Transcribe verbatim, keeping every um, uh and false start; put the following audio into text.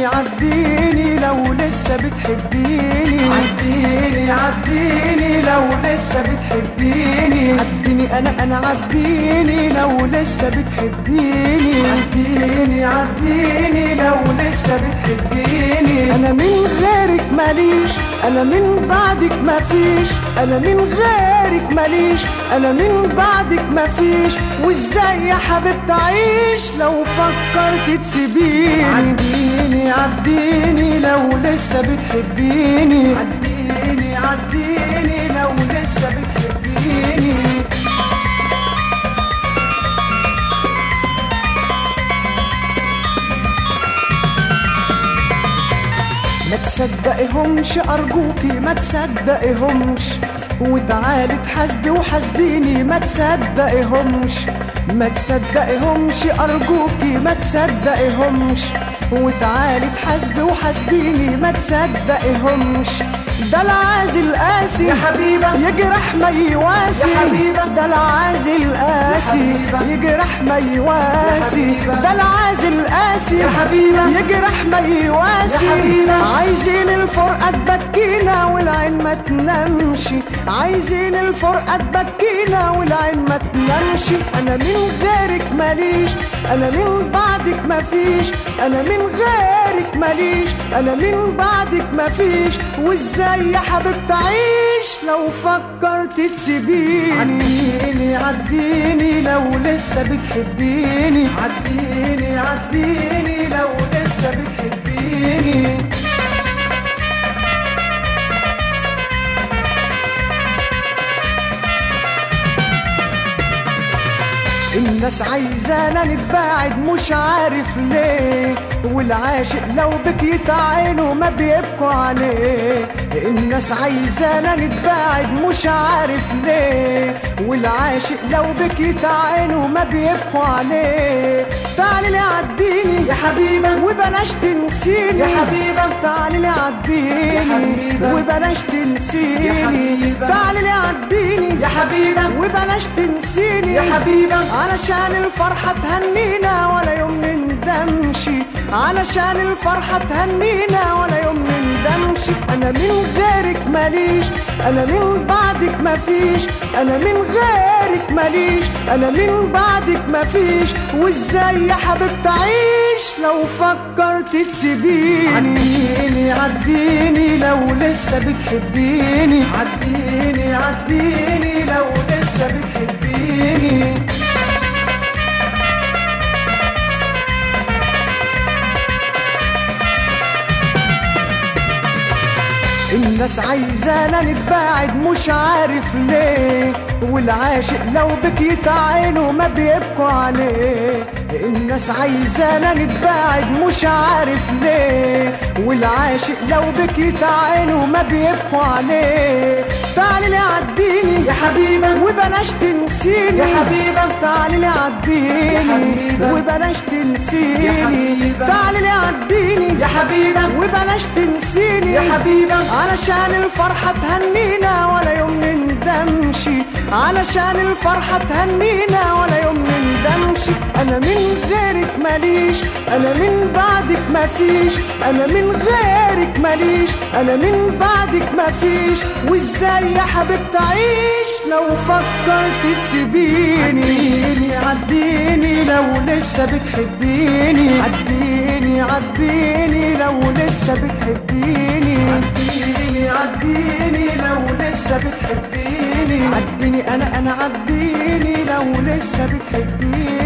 عديني عديني لو لسه بتحبيني، عديني عديني لو لسه بتحبيني، عديني انا انا عديني لو لسه بتحبيني، عديني عديني لو لسه بتحبيني. انا من غيرك ماليش، انا من بعدك مفيش، انا من غيرك ماليش، انا من بعدك مفيش. وازاي يا حبيبتي اعيش لو فكرت تسيبيني؟ عديني عديني لو لسه بتحبيني، عديني عديني لو لسه بتحبيني. ما تصدقيهمش أرجوكي، ما تصدقيهمش، وتعالي تحاسبي وحاسبيني. ما تصدقيهمش، ما تصدقيهمش أرجوكي، ما تصدقيهمش، وتعالي تحاسبي وحاسبيني. ما تصدقيهمش، ده العازل قاسي يا حبيبة يجرح ما يواسي، يا حبيبة ده العازل قاسي يجرح ما يواسي، ده العازل قاسي يا حبيبة يجرح ما يواسي. عايزين الفرقة تبكينا والعين ما تنامش، عايزين الفرقة تبكينا والعين ما تنامش. انا من غيرك ماليش، انا من بعدك مفيش، انا من غيرك ماليش، انا من بعدك مفيش. وازاي يا حبيبتي اعيش لو فكرت تسيبيني؟ عديني عديني لو لسه بتحبيني، عديني عديني لو لسه بتحبيني. الناس عايزانا نتباعد مش عارف ليه، والعاشق لو بكيت عينه ما بيبكوا عليه. الناس عايزانا نتباعد مش عارف ليه، والعاشق لو بكيت عينه ما بيبكوا عليه. تعالي لي عديني يا حبيبة وبلاش تنسيني، يا حبيبة تعالي لي عديني وبلاش تنسيني، تعالي لي عديني يا حبيبة وبلاش تنسيني، يا حبيبة علشان الفرحة تهنينا ولا يوم نندمش، علشان الفرحة تهنينا ولا يوم نندمش. انا من غيرك ماليش، انا من بعدك مفيش، انا من غيرك ماليش، انا من بعدك مفيش. وازاي يا حبيبتي اعيش لو فكرت تسيبيني؟ عديني عديني لو لسه بتحبيني، عديني عديني لو لسه بتحبيني. الناس عايزانا نتباعد مش عارف ليه، والعاشق لو بكيت عينه ما بيبكوا عليه. الناس عايزانا نتباعد مش عارف ليه، والعاشق لو بكيت عينه ما بيبكوا عليه. تعالي لي عديني يا حبيبة وبلاش تنسيني، يا حبيبة تعالي لي عديني وبلاش تنسيني، تعالي لي عديني يا حبيبة وبلاش تنسيني، يا حبيبة علشان الفرحة تهنينا ولا يوم نندمش، علشان الفرحة تهنينا ولا يوم نندمش. انا من غيرك ماليش، انا من بعدك مفيش، انا من غيرك ماليش، انا من بعدك مفيش. وازاي يا حبيبتي اعيش لو فكرت تسيبيني؟ عديني عديني لو لسه بتحبيني، عديني عديني لو لسه بتحبيني، عديني عديني لو لسه بتحبيني، عديني انا انا عديني لو لسه بتحبيني.